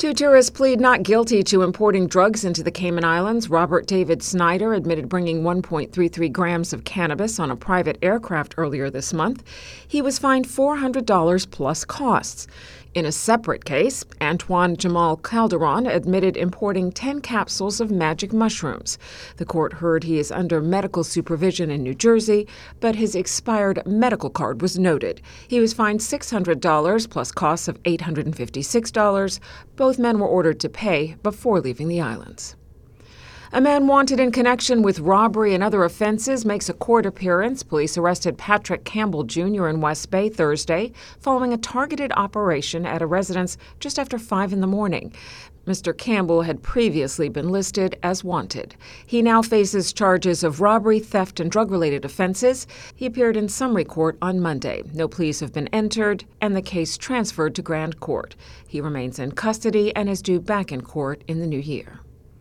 Two tourists plead not guilty to importing drugs into the Cayman Islands. Robert David Snyder admitted bringing 1.33 grams of cannabis on a private aircraft earlier this month. He was fined $400 plus costs. In a separate case, Antoine Jamal Calderon admitted importing 10 capsules of magic mushrooms. The court heard he is under medical supervision in New Jersey, but his expired medical card was noted. He was fined $600 plus costs of $856. Both men were ordered to pay before leaving the islands. A man wanted in connection with robbery and other offenses makes a court appearance. Police arrested Patrick Campbell Jr. in West Bay Thursday following a targeted operation at a residence just after 5 in the morning. Mr. Campbell had previously been listed as wanted. He now faces charges of robbery, theft, and drug-related offenses. He appeared in summary court on Monday. No pleas have been entered, and the case transferred to Grand Court. He remains in custody and is due back in court in the new year.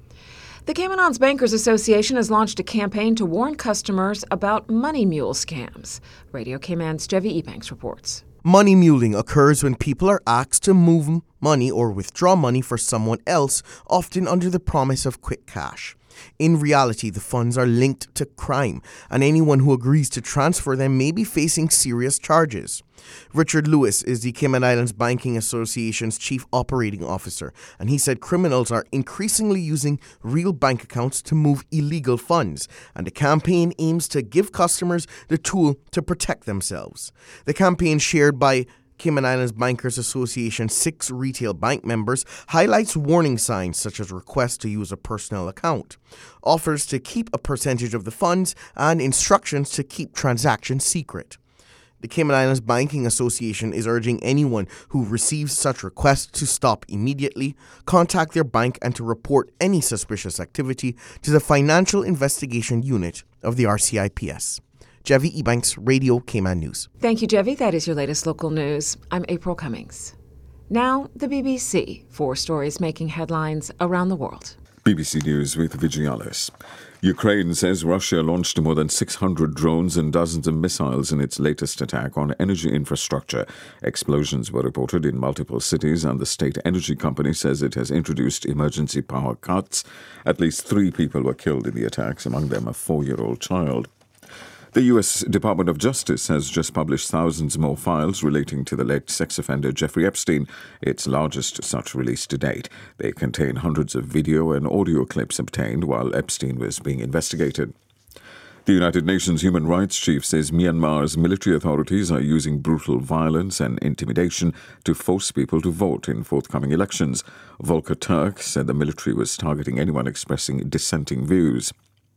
The Cayman Islands Bankers Association has launched a campaign to warn customers about money mule scams. Radio Cayman's Jevi Ebanks reports. Money muling occurs when people are asked to move money or withdraw money for someone else, often under the promise of quick cash. In reality, the funds are linked to crime, and anyone who agrees to transfer them may be facing serious charges. Richard Lewis is the Cayman Islands Banking Association's chief operating officer, and he said criminals are increasingly using real bank accounts to move illegal funds, and the campaign aims to give customers the tool to protect themselves. The campaign, shared by Cayman Islands Bankers Association 6 retail bank members, highlights warning signs such as requests to use a personal account, offers to keep a percentage of the funds, and instructions to keep transactions secret. The Cayman Islands Banking Association is urging anyone who receives such requests to stop immediately, contact their bank, and to report any suspicious activity to the Financial Investigation Unit of the RCIPS. Jevi Ebanks, Radio Cayman News. Thank you, Jevi. That is your latest local news. I'm April Cummings. Now, the BBC. 4 stories making headlines around the world. BBC News with Vigialis. Ukraine says Russia launched more than 600 drones and dozens of missiles in its latest attack on energy infrastructure. Explosions were reported in multiple cities, and the state energy company says it has introduced emergency power cuts. At least 3 people were killed in the attacks, among them a 4-year-old child. The U.S. Department of Justice has just published thousands more files relating to the late sex offender Jeffrey Epstein, its largest such release to date. They contain hundreds of video and audio clips obtained while Epstein was being investigated. The United Nations Human Rights Chief says Myanmar's military authorities are using brutal violence and intimidation to force people to vote in forthcoming elections. Volker Turk said the military was targeting anyone expressing dissenting views.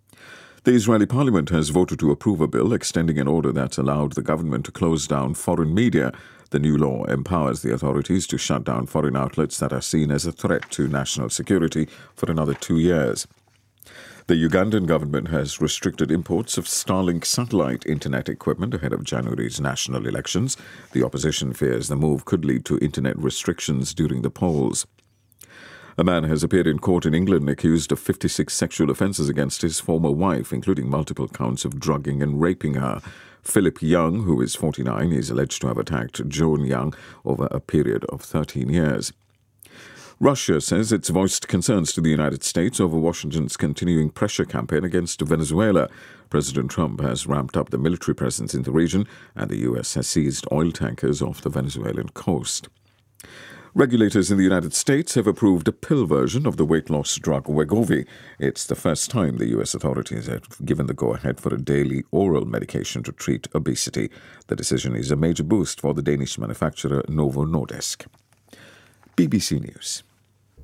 The Israeli parliament has voted to approve a bill extending an order that allowed the government to close down foreign media. The new law empowers the authorities to shut down foreign outlets that are seen as a threat to national security for another 2 years. The Ugandan government has restricted imports of Starlink satellite internet equipment ahead of January's national elections. The opposition fears the move could lead to internet restrictions during the polls. A man has appeared in court in England accused of 56 sexual offences against his former wife, including multiple counts of drugging and raping her. Philip Young, who is 49, is alleged to have attacked Joan Young over a period of 13 years. Russia says it's voiced concerns to the United States over Washington's continuing pressure campaign against Venezuela. President Trump has ramped up the military presence in the region, and the U.S. has seized oil tankers off the Venezuelan coast. Regulators in the United States have approved a pill version of the weight loss drug Wegovy. It's the first time the U.S. authorities have given the go-ahead for a daily oral medication to treat obesity. The decision is a major boost for the Danish manufacturer Novo Nordisk. BBC News.